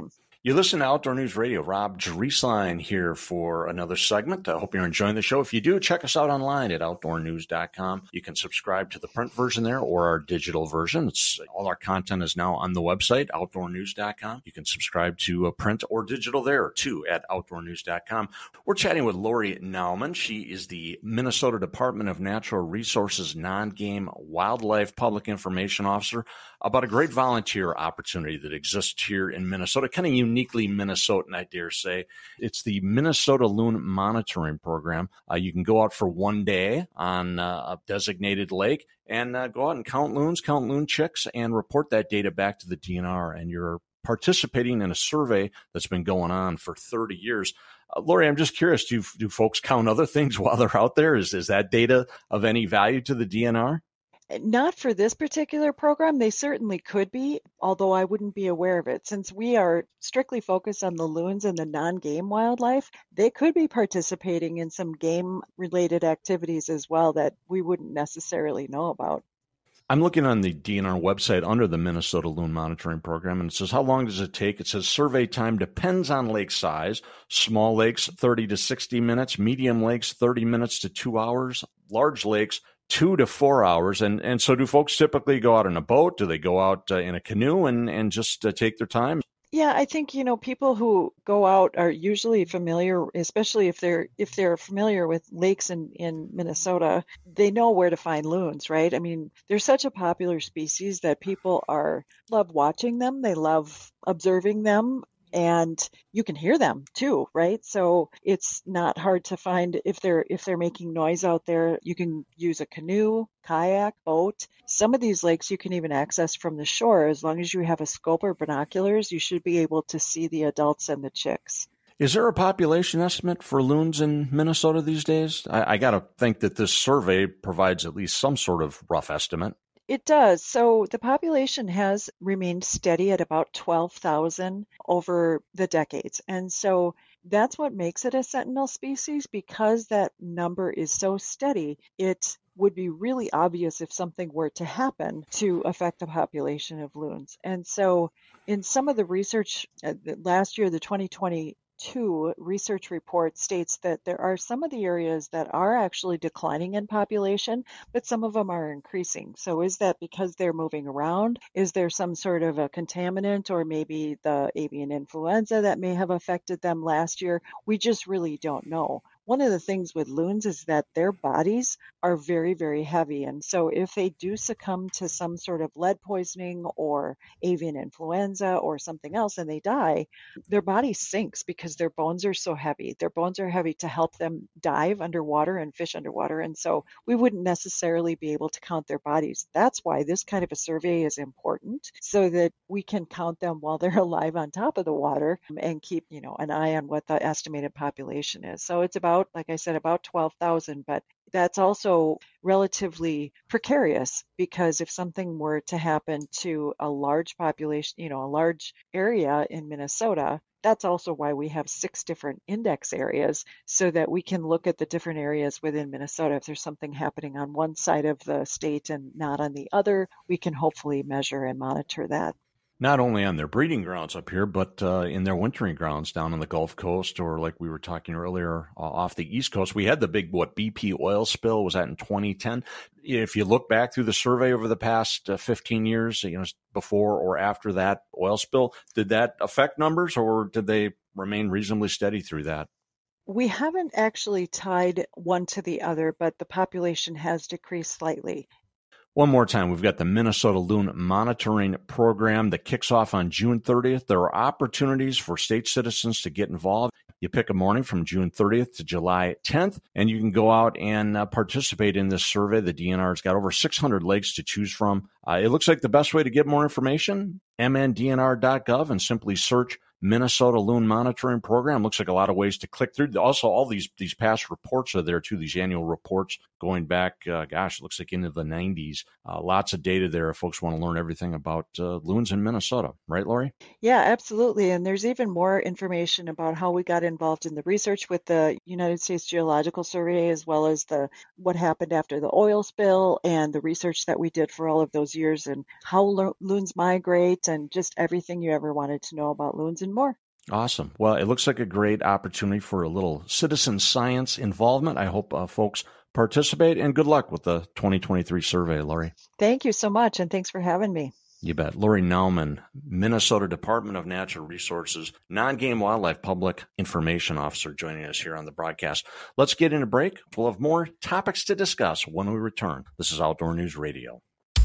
You listen to Outdoor News Radio. Rob Drieslein here for another segment. I hope you're enjoying the show. If you do, check us out online at outdoor news dot com. You can subscribe to the print version there or our digital version. It's all our content is now on the website, outdoor news dot com. You can subscribe to a print or digital there, too, at outdoor news dot com. We're chatting with Lori Nauman. She is the Minnesota Department of Natural Resources Non-Game Wildlife Public Information Officer about a great volunteer opportunity that exists here in Minnesota, kind of uniquely Minnesotan, I dare say. It's the Minnesota Loon Monitoring Program. Uh, you can go out for one day on uh, a designated lake and uh, go out and count loons, count loon chicks, and report that data back to the D N R. And you're participating in a survey that's been going on for thirty years. Uh, Lori, I'm just curious, do, do folks count other things while they're out there? Is, is that data of any value to the D N R? Not for this particular program. They certainly could be, although I wouldn't be aware of it. Since we are strictly focused on the loons and the non-game wildlife, they could be participating in some game-related activities as well that we wouldn't necessarily know about. I'm looking on the D N R website under the Minnesota Loon Monitoring Program, and it says, how long does it take? It says survey time depends on lake size. Small lakes, thirty to sixty minutes. Medium lakes, thirty minutes to two hours. Large lakes, two to four hours. And and so do folks typically go out in a boat? Do they go out uh, in a canoe and, and just uh, take their time? Yeah, I think, you know, people who go out are usually familiar, especially if they're if they're familiar with lakes in, in Minnesota, they know where to find loons, right? I mean, they're such a popular species that people are love watching them. They love observing them. And you can hear them too, right? So it's not hard to find if they're if they're making noise out there. You can use a canoe, kayak, boat. Some of these lakes you can even access from the shore. As long as you have a scope or binoculars, you should be able to see the adults and the chicks. Is there a population estimate for loons in Minnesota these days? I, I got to think that this survey provides at least some sort of rough estimate. It does. So the population has remained steady at about twelve thousand over the decades. And so that's what makes it a sentinel species, because that number is so steady. It would be really obvious if something were to happen to affect the population of loons. And so in some of the research uh, last year, the twenty twenty Two research report states that there are some of the areas that are actually declining in population, but some of them are increasing. So is that because they're moving around? Is there some sort of a contaminant or maybe the avian influenza that may have affected them last year? We just really don't know. One of the things with loons is that their bodies are very, very heavy. And so if they do succumb to some sort of lead poisoning or avian influenza or something else and they die, their body sinks because their bones are so heavy. Their bones are heavy to help them dive underwater and fish underwater. And so we wouldn't necessarily be able to count their bodies. That's why this kind of a survey is important, so that we can count them while they're alive on top of the water and keep, you know, an eye on what the estimated population is. So it's about, like I said, about twelve thousand, but that's also relatively precarious, because if something were to happen to a large population, you know, a large area in Minnesota, that's also why we have six different index areas, so that we can look at the different areas within Minnesota. If there's something happening on one side of the state and not on the other, we can hopefully measure and monitor that. Not only on their breeding grounds up here, but uh, in their wintering grounds down on the Gulf Coast, or like we were talking earlier, uh, off the East Coast. We had the big, what, B P oil spill, was that in twenty ten? If you look back through the survey over the past uh, fifteen years, you know, before or after that oil spill, did that affect numbers, or did they remain reasonably steady through that? We haven't actually tied one to the other, but the population has decreased slightly. One more time, we've got the Minnesota Loon Monitoring Program that kicks off on June thirtieth. There are opportunities for state citizens to get involved. You pick a morning from June thirtieth to July tenth, and you can go out and uh, participate in this survey. The D N R's got over six hundred lakes to choose from. Uh, it looks like the best way to get more information, m n d n r dot gov, and simply search Minnesota Loon Monitoring Program. Looks like a lot of ways to click through. Also, all these these past reports are there too, these annual reports going back, uh, gosh, it looks like into the nineties. Uh, lots of data there if folks want to learn everything about uh, loons in Minnesota. Right, Lori? Yeah, absolutely. And there's even more information about how we got involved in the research with the United States Geological Survey, as well as the what happened after the oil spill and the research that we did for all of those years, and how lo- loons migrate, and just everything you ever wanted to know about loons and more. Awesome. Well, it looks like a great opportunity for a little citizen science involvement. I hope uh, folks participate, and good luck with the twenty twenty-three survey, Lori. Thank you so much, and thanks for having me. You bet. Lori Nauman, Minnesota Department of Natural Resources, Non-Game Wildlife Public Information Officer, joining us here on the broadcast. Let's get in a break. We'll have more topics to discuss when we return. This is Outdoor News Radio.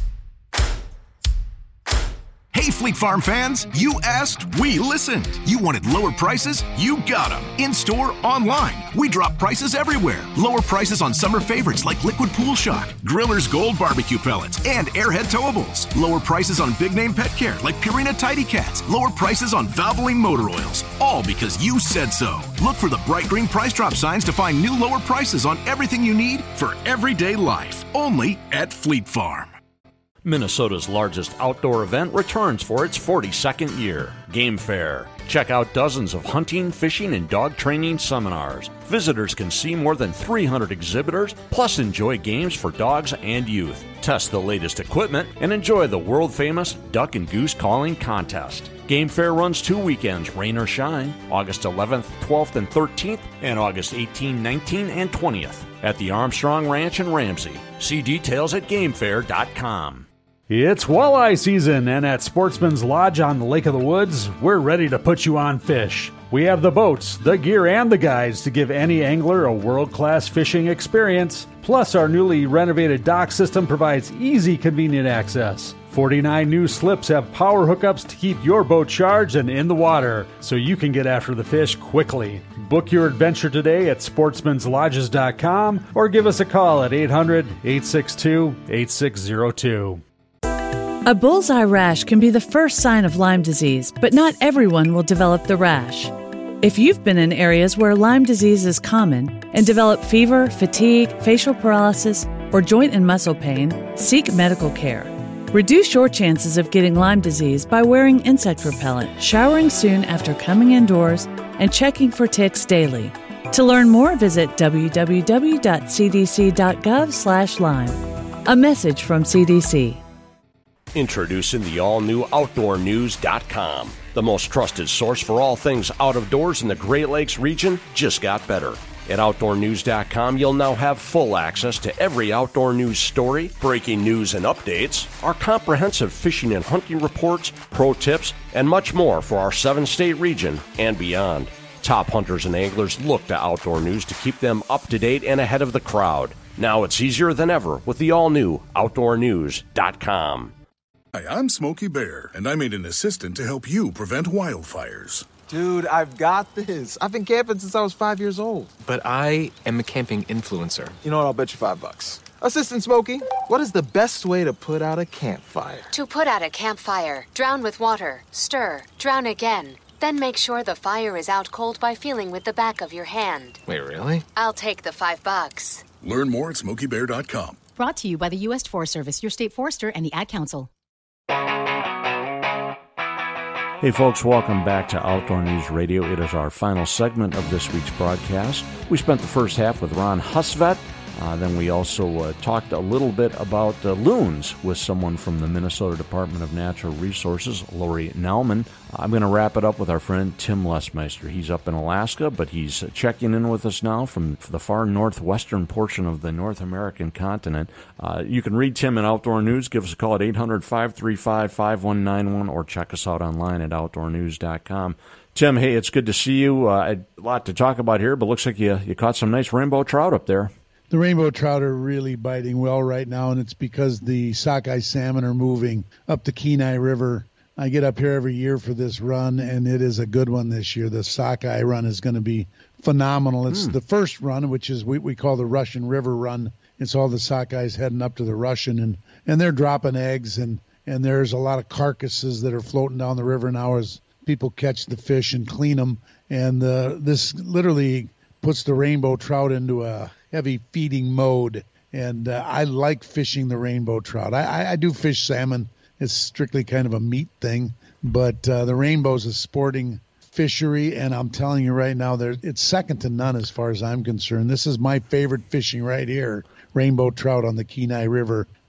Hey, Fleet Farm fans, you asked, we listened. You wanted lower prices? You got them. In-store, online. We drop prices everywhere. Lower prices on summer favorites like Liquid Pool Shock, Griller's Gold Barbecue Pellets, and Airhead Towables. Lower prices on big name pet care like Purina Tidy Cats. Lower prices on Valvoline motor oils. All because you said so. Look for the bright green price drop signs to find new lower prices on everything you need for everyday life. Only at Fleet Farm. Minnesota's largest outdoor event returns for its forty-second year, Game Fair. Check out dozens of hunting, fishing, and dog training seminars. Visitors can see more than three hundred exhibitors, plus enjoy games for dogs and youth. Test the latest equipment and enjoy the world-famous duck and goose calling contest. Game Fair runs two weekends, rain or shine, August eleventh, twelfth, and thirteenth, and August eighteenth, nineteenth, and twentieth at the Armstrong Ranch in Ramsey. See details at game fair dot com. It's walleye season, and at Sportsman's Lodge on the Lake of the Woods, we're ready to put you on fish. We have the boats, the gear, and the guides to give any angler a world-class fishing experience. Plus, our newly renovated dock system provides easy, convenient access. forty-nine new slips have power hookups to keep your boat charged and in the water, so you can get after the fish quickly. Book your adventure today at sportsmans lodges dot com or give us a call at eight hundred, eight six two, eight six zero two. A bullseye rash can be the first sign of Lyme disease, but not everyone will develop the rash. If you've been in areas where Lyme disease is common and develop fever, fatigue, facial paralysis, or joint and muscle pain, seek medical care. Reduce your chances of getting Lyme disease by wearing insect repellent, showering soon after coming indoors, and checking for ticks daily. To learn more, visit w w w dot c d c dot gov slash Lyme. A message from C D C. Introducing the all-new outdoor news dot com. The most trusted source for all things out of doors in the Great Lakes region just got better. At outdoor news dot com, you'll now have full access to every outdoor news story, breaking news and updates, our comprehensive fishing and hunting reports, pro tips, and much more for our seven-state region and beyond. Top hunters and anglers look to Outdoor News to keep them up to date and ahead of the crowd. Now it's easier than ever with the all-new outdoor news dot com. Hi, I'm Smokey Bear, and I made an assistant to help you prevent wildfires. Dude, I've got this. I've been camping since I was five years old. But I am a camping influencer. You know what? I'll bet you five bucks. Assistant Smokey, what is the best way to put out a campfire? To put out a campfire, drown with water, stir, drown again. Then make sure the fire is out cold by feeling with the back of your hand. Wait, really? I'll take the five bucks. Learn more at smokey bear dot com. Brought to you by the U S Forest Service, your state forester, and the Ad Council. Hey folks, welcome back to Outdoor News Radio. It is our final segment of this week's broadcast. We spent the first half with Ron Husvet. Uh, then we also uh, talked a little bit about uh, loons with someone from the Minnesota Department of Natural Resources, Lori Nauman. I'm going to wrap it up with our friend Tim Lesmeister. He's up in Alaska, but he's checking in with us now from the far northwestern portion of the North American continent. Uh, you can read Tim in Outdoor News. Give us a call at eight hundred, five three five, five one nine one or check us out online at outdoor news dot com. Tim, hey, it's good to see you. Uh, a lot to talk about here, but looks like you, you caught some nice rainbow trout up there. The rainbow trout are really biting well right now, and it's because the sockeye salmon are moving up the Kenai River. I get up here every year for this run, and it is a good one this year. The sockeye run is going to be phenomenal. It's mm. the first run, which is we, we call the Russian River run. It's all the sockeyes heading up to the Russian, and, and they're dropping eggs, and, and there's a lot of carcasses that are floating down the river now as people catch the fish and clean them. And uh, this literally puts the rainbow trout into a heavy feeding mode, and uh, I like fishing the rainbow trout. I, I, I do fish salmon. It's strictly kind of a meat thing, but uh, the rainbow's a sporting fishery, and I'm telling you right now, there it's second to none as far as I'm concerned. This is my favorite fishing right here, rainbow trout on the Kenai River.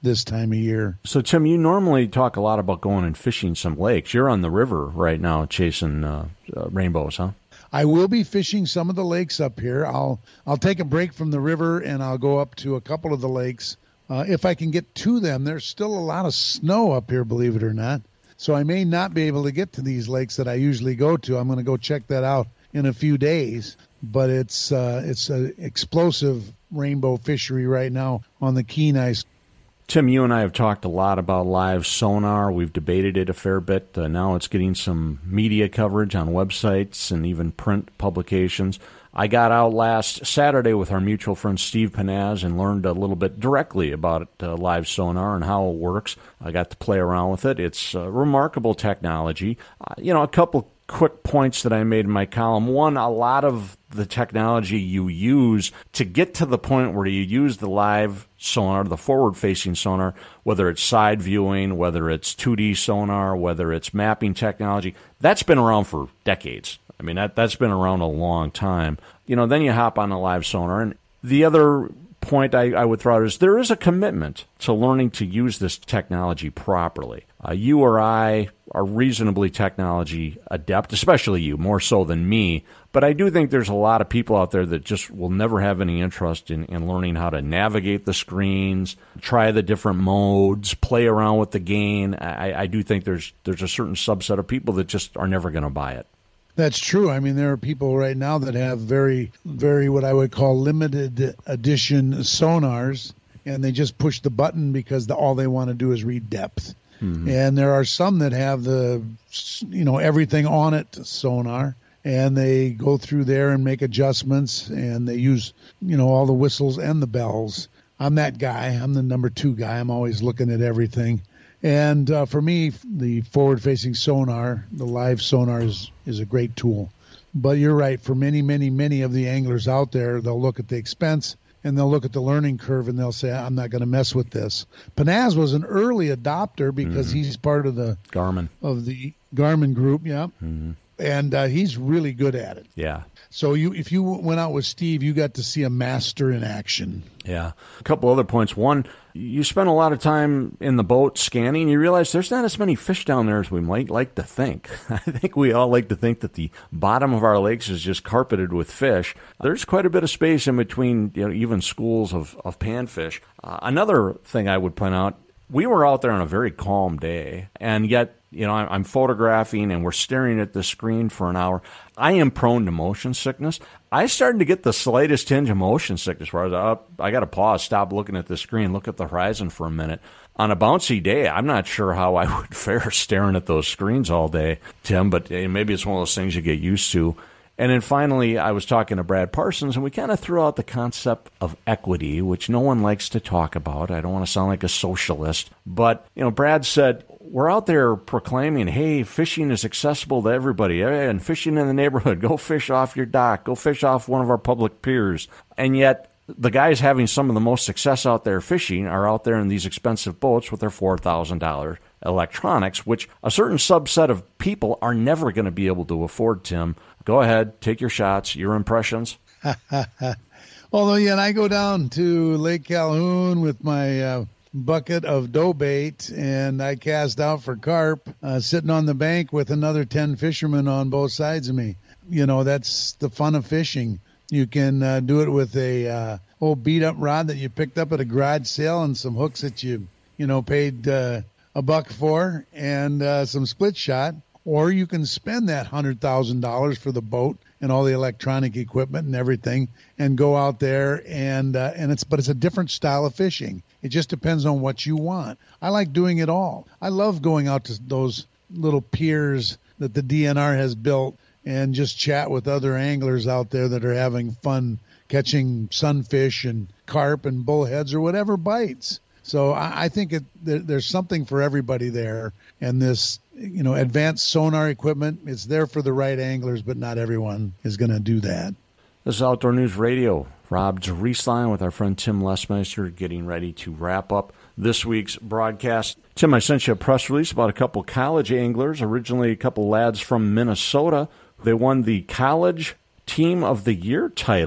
this time of year. So, Tim, you normally talk a lot about going and fishing some lakes. You're on the river right now chasing uh, uh, rainbows, huh? I will be fishing some of the lakes up here. I'll I'll take a break from the river, and I'll go up to a couple of the lakes. Uh, if I can get to them, there's still a lot of snow up here, believe it or not. So I may not be able to get to these lakes that I usually go to. I'm going to go check that out in a few days. But it's uh, it's an explosive rainbow fishery right now on the Kenai. Tim, you and I have talked a lot about live sonar. We've debated it a fair bit. Uh, now it's getting some media coverage on websites and even print publications. I got out last Saturday with our mutual friend Steve Panaz and learned a little bit directly about uh, live sonar and how it works. I got to play around with it. It's uh, remarkable technology. Uh, you know, a couple quick points that I made in my column. One, a lot of the technology you use to get to the point where you use the live sonar, the forward-facing sonar, whether it's side viewing, whether it's two D sonar, whether it's mapping technology, that's been around for decades. I mean, that, that's been around a long time. You know, then you hop on the live sonar. And the other point I, I would throw out is there is a commitment to learning to use this technology properly. Uh, you or I are reasonably technology adept, especially you, more so than me. But I do think there's a lot of people out there that just will never have any interest in, in learning how to navigate the screens, try the different modes, play around with the game. I, I do think there's there's a certain subset of people that just are never going to buy it. That's true. I mean, there are people right now that have very, very what I would call limited edition sonars, and they just push the button because the, all they want to do is read depth. Mm-hmm. And there are some that have the, you know, everything on it sonar, and they go through there and make adjustments, and they use, you know, all the whistles and the bells. I'm that guy. I'm the number two guy. I'm always looking at everything. And uh, for me, the forward-facing sonar, the live sonar, is, is a great tool. But you're right. For many, many, many of the anglers out there, they'll look at the expense and they'll look at the learning curve and they'll say, I'm not going to mess with this. Panaz was an early adopter because mm-hmm. he's part of the Garmin of the Garmin group, yeah. Mm-hmm. And uh, he's really good at it. Yeah. So you, if you went out with Steve, you got to see a master in action. Yeah. A couple other points. One, you spend a lot of time in the boat scanning. You realize there's not as many fish down there as we might like to think. I think we all like to think that the bottom of our lakes is just carpeted with fish. There's quite a bit of space in between, you know, even schools of, of panfish. Uh, another thing I would point out, we were out there on a very calm day, and yet, you know, I'm photographing and we're staring at the screen for an hour. I am prone to motion sickness. I started to get the slightest tinge of motion sickness where I was up. I got to pause, stop looking at the screen, look at the horizon for a minute. On a bouncy day, I'm not sure how I would fare staring at those screens all day, Tim, but maybe it's one of those things you get used to. And then finally, I was talking to Brad Parsons, and we kind of threw out the concept of equity, which no one likes to talk about. I don't want to sound like a socialist. But, you know, Brad said, we're out there proclaiming, hey, fishing is accessible to everybody, and fishing in the neighborhood. Go fish off your dock. Go fish off one of our public piers. And yet, the guys having some of the most success out there fishing are out there in these expensive boats with their four thousand dollars electronics, which a certain subset of people are never going to be able to afford, Tim. Go ahead, take your shots, your impressions. Although, yeah, and I go down to Lake Calhoun with my uh, bucket of dough bait, and I cast out for carp, uh, sitting on the bank with another ten fishermen on both sides of me. You know, that's the fun of fishing. You can uh, do it with a uh, old beat-up rod that you picked up at a garage sale and some hooks that you, you know, paid uh, a buck for, and uh, some split shot. Or you can spend that one hundred thousand dollars for the boat and all the electronic equipment and everything and go out there, and uh, and it's but it's a different style of fishing. It just depends on what you want. I like doing it all. I love going out to those little piers that the D N R has built and just chat with other anglers out there that are having fun catching sunfish and carp and bullheads or whatever bites. So I, I think it, there, there's something for everybody there. And this, you know, advanced sonar equipment, it's there for the right anglers, but not everyone is going to do that. This is Outdoor News Radio. Rob Drieslein with our friend Tim Lesmeister getting ready to wrap up this week's broadcast. Tim, I sent you a press release about a couple college anglers, originally a couple lads from Minnesota. They won the College Team of the Year title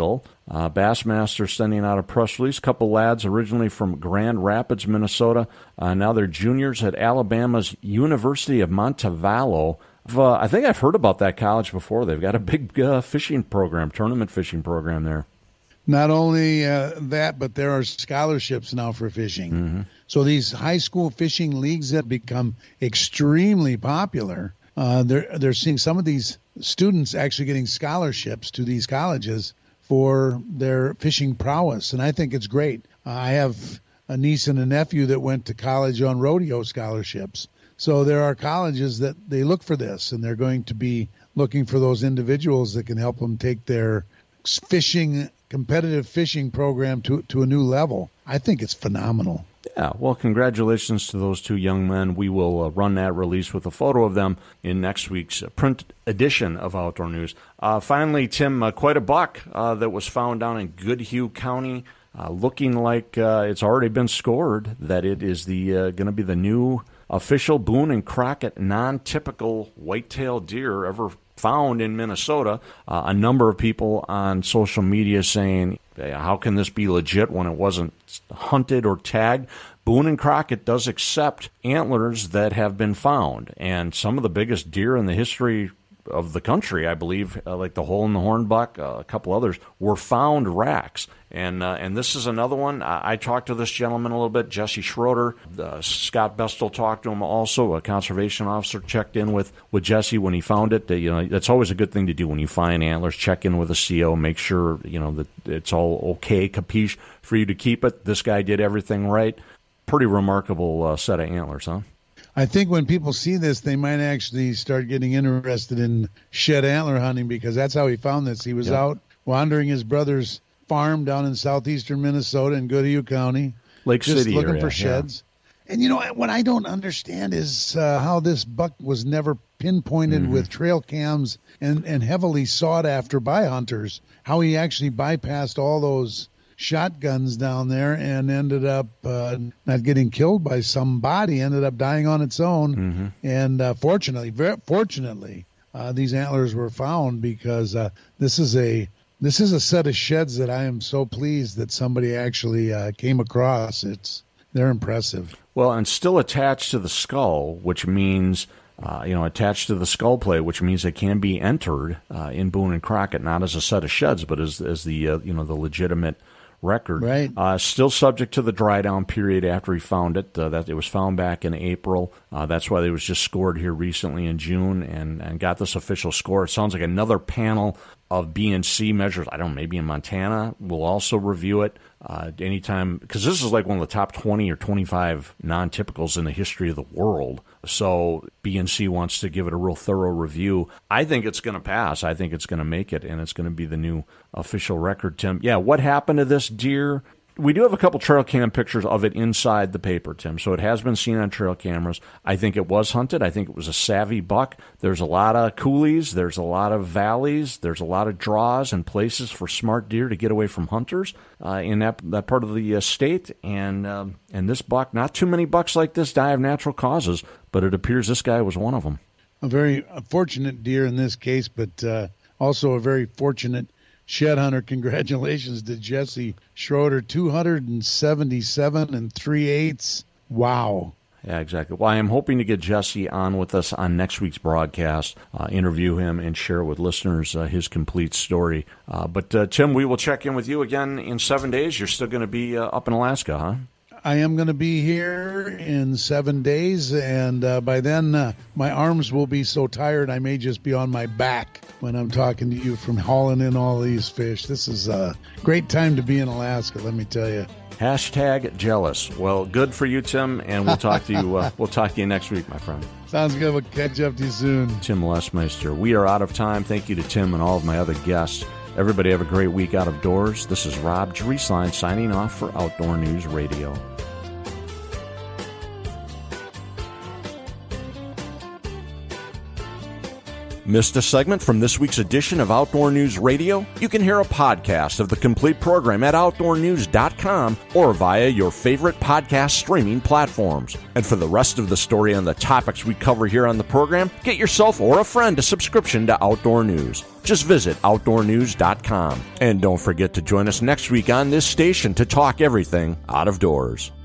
Uh, Bassmaster sending out a press release. A couple lads originally from Grand Rapids, Minnesota. Uh, now they're juniors at Alabama's University of Montevallo. Uh, I think I've heard about that college before. They've got a big uh, fishing program, tournament fishing program there. Not only uh, that, but there are scholarships now for fishing. Mm-hmm. So these high school fishing leagues that become extremely popular, uh, they're they're seeing some of these students actually getting scholarships to these colleges for their fishing prowess, and I think it's great. Uh, I have a niece and a nephew that went to college on rodeo scholarships. So there are colleges that they look for this, and they're going to be looking for those individuals that can help them take their fishing, competitive fishing program to to a new level. I think it's phenomenal. Yeah, well, congratulations to those two young men. We will uh, run that release with a photo of them in next week's print edition of Outdoor News. Uh, finally, Tim, uh, quite a buck uh, that was found down in Goodhue County, uh, looking like uh, it's already been scored, that it is the uh, going to be the new official Boone and Crockett non-typical whitetail deer ever found in Minnesota. Uh, a number of people on social media saying, how can this be legit when it wasn't hunted or tagged? Boone and Crockett does accept antlers that have been found, and some of the biggest deer in the history of the country, I believe, uh, like the Hole in the Horn buck, uh, a couple others, were found racks. And uh, and this is another one. I, I talked to this gentleman a little bit, Jesse Schroeder. Uh, Scott Bestel talked to him also. A conservation officer checked in with, with Jesse when he found it. Uh, you know, that's always a good thing to do when you find antlers. Check in with a C O, make sure you know that it's all okay, capiche, for you to keep it. This guy did everything right. Pretty remarkable uh, set of antlers, huh? I think when people see this, they might actually start getting interested in shed antler hunting, because that's how he found this. He was Yeah. out wandering his brother's farm down in southeastern Minnesota in Goodhue County, Lake just City looking area, for sheds. Yeah. And you know what I don't understand is uh, how this buck was never pinpointed Mm-hmm. with trail cams and, and heavily sought after by hunters. How he actually bypassed all those shotguns down there and ended up uh, not getting killed by somebody, ended up dying on its own. Mm-hmm. And uh, fortunately, very fortunately, uh, these antlers were found, because uh, this is a this is a set of sheds that I am so pleased that somebody actually uh, came across. It's they're impressive. Well, and still attached to the skull, which means, uh, you know, attached to the skull plate, which means they can be entered uh, in Boone and Crockett, not as a set of sheds, but as as the uh, you know the legitimate record. Right. Uh, still subject to the dry down period after he found it. Uh, that it was found back in April. Uh, that's why it was just scored here recently in June and, and got this official score. It sounds like another panel of B and C measures. I don't know, maybe in Montana will also review it uh, anytime, because this is like one of the top twenty or twenty-five non-typicals in the history of the world. So B and C wants to give it a real thorough review. I think it's going to pass. I think it's going to make it, and it's going to be the new official record, Tim. Yeah, what happened to this deer? We do have a couple trail cam pictures of it inside the paper, Tim, so it has been seen on trail cameras. I think it was hunted. I think it was a savvy buck. There's a lot of coulees. There's a lot of valleys. There's a lot of draws and places for smart deer to get away from hunters uh, in that that part of the uh, state. And, um, and this buck, not too many bucks like this die of natural causes, but it appears this guy was one of them. A very fortunate deer in this case, but uh, also a very fortunate shed hunter. Congratulations to Jesse Schroeder, two hundred seventy-seven and three eighths. Wow. Yeah, exactly. Well, I am hoping to get Jesse on with us on next week's broadcast, uh, interview him, and share with listeners uh, his complete story. Uh, but, uh, Tim, we will check in with you again in seven days. You're still going to be uh, up in Alaska, huh? I am going to be here in seven days, and uh, by then uh, my arms will be so tired I may just be on my back when I'm talking to you from hauling in all these fish. This is a great time to be in Alaska, let me tell you. Hashtag jealous. Well, good for you, Tim, and we'll talk to you. Uh, we'll talk to you next week, my friend. Sounds good. We'll catch up to you soon. Tim Lesmeister. We are out of time. Thank you to Tim and all of my other guests. Everybody have a great week out of doors. This is Rob Drieslein signing off for Outdoor News Radio. Missed a segment from this week's edition of Outdoor News Radio? You can hear a podcast of the complete program at outdoor news dot com or via your favorite podcast streaming platforms. And for the rest of the story on the topics we cover here on the program, get yourself or a friend a subscription to Outdoor News. Just visit outdoor news dot com. And don't forget to join us next week on this station to talk everything out of doors.